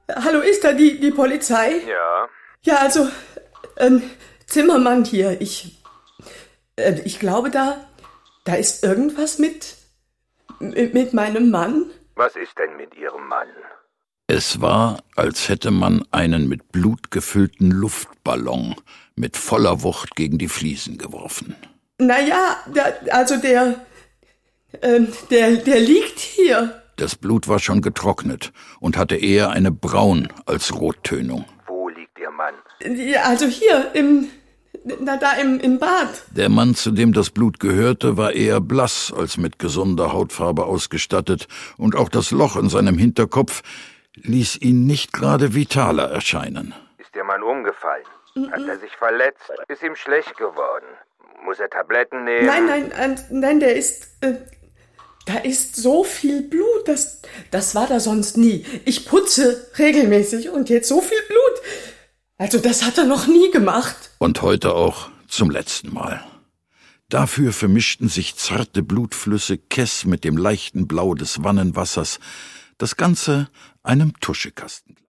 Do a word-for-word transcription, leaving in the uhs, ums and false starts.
Hallo, ist da die, die Polizei? Ja. Ja, also, ähm, Zimmermann hier. Ich, äh, ich glaube, da, da ist irgendwas mit, mit, mit meinem Mann. Was ist denn mit Ihrem Mann? Es war, als hätte man einen mit Blut gefüllten Luftballon mit voller Wucht gegen die Fliesen geworfen. Naja, der, also der, ähm, der, der liegt hier. Das Blut war schon getrocknet und hatte eher eine Braun- als Rottönung. Wo liegt Ihr Mann? Ja, also hier, im, na, da im, im Bad. Der Mann, zu dem das Blut gehörte, war eher blass als mit gesunder Hautfarbe ausgestattet, und auch das Loch in seinem Hinterkopf ließ ihn nicht gerade vitaler erscheinen. Ist Ihr Mann umgefallen? Hat er sich verletzt? Ist ihm schlecht geworden? Muss er Tabletten nehmen? Nein, nein, äh, nein, der ist, äh, da ist so viel Blut, das, das war da sonst nie. Ich putze regelmäßig und jetzt so viel Blut. Also das hat er noch nie gemacht. Und heute auch zum letzten Mal. Dafür vermischten sich zarte Blutflüsse Kess mit dem leichten Blau des Wannenwassers, das Ganze einem Tuschekasten.